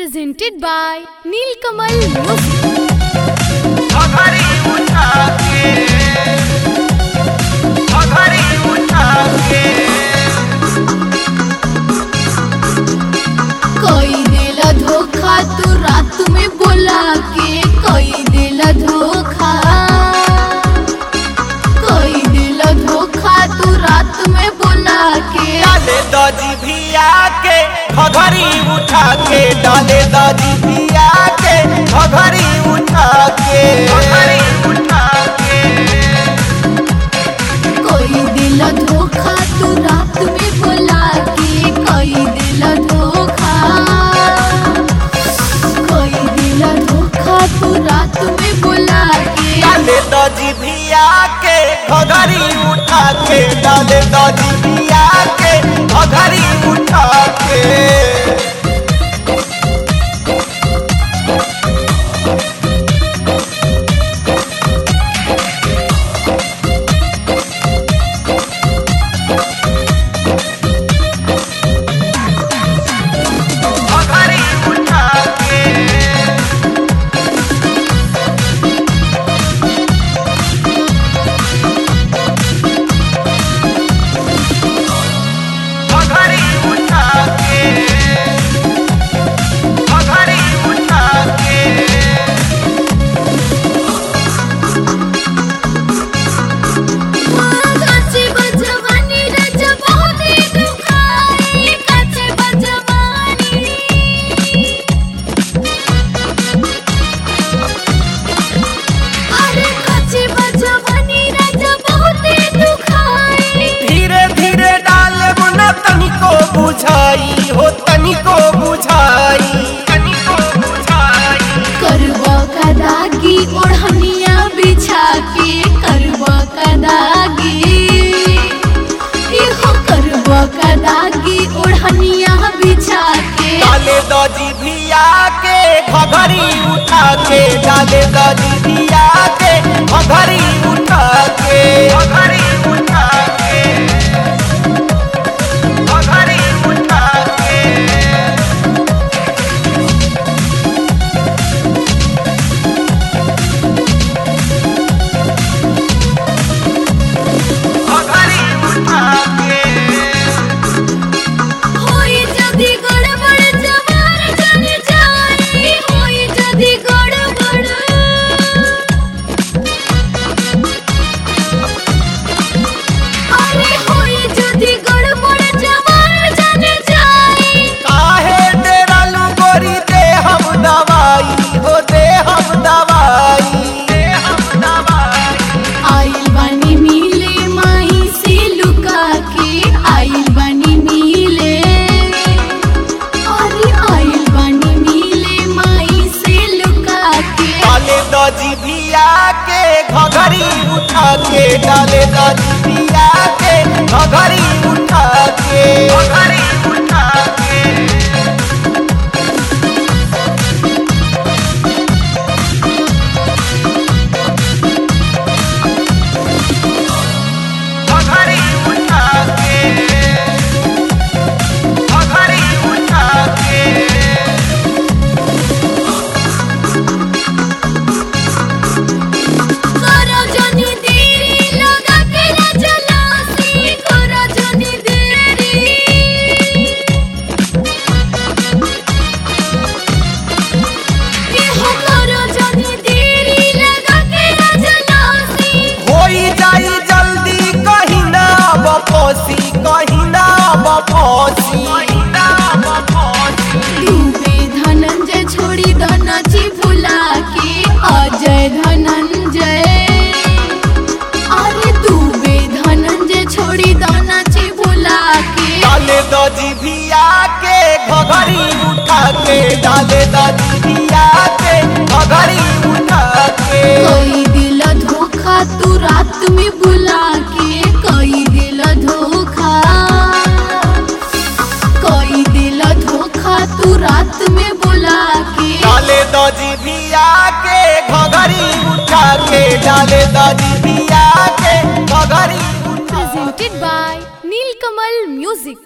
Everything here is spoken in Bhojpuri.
presented by Nilkamal Music. कोई देला धोखा तू रात में बोला के, कोई देला धोखा, कोई देला धोखा तू रात में बोला के। डाले दादी भिया के घघरी उठा के, डाले दादी भिया के घघरी उठा के, कोई देला धोखा तू रात में बोला के, कोई देला धोखा, कोई देला धोखा तू रात में बोला के। डाले दादी भिया के घघरी उठा के, डाले दादी भिया के घघरी उठा के। बुझाई हो तनिको बुझाई, तनिको बुझाई। करवा का दागी ओढ़निया बिछा के, करवा का दागी, इहो करवा का दागी ओढ़निया बिछा के। डाले दादी भिया के घघरी उठा के, डाले दादी भिया के घघरी उठा के, घघरी उठा के, घघरी उठा के। घघरी उठा के। होई जदी गड़बड़ जवार जल जाई, होई जदी गड़बड़, अरे होई जदी गड़बड़ जवार जल जाई। काहे डेरालू गोरी दे हम दवाई हो, दे हम दवाई, दे हम दवाई। आइल बानी मिले माही से लुका के, आइल बानी मिले, अरे आइल बानी मिले माही से लुका के। डाले दादी भिया के घघरी उठा के, डाले दादी भिया के घघरी उठा के, घघरी उठा के। घघरी उठा के, घघरी उठा के। करो जनी देरी लगा के ना जलासी, करो जनी देरी, इहो करो जनी देरी लगा के ना जलासी। होई जाई जल्दी कहीं ना बपोसी, कहीं ना बपोसी, कहीं ना बपोसी। डूबे धनंजय छोड़ी दनाची भुला के, अजय धनंजय, अरे डूबे धनंजय छोड़ी दनाची भुला के। डाले दादी भिया के घघरी उठा के, डाले दादी भिया के घघरी उठा के। कोई दिल धोखा तू रात में बुला के, कोई दिल धोखा, कोई दिल धोखा तू रात में बुला के। डाले दादी भिया के घघरी उठा के, डाले दादी भिया के घघरी उठा के। Presented by Nilkamal Music.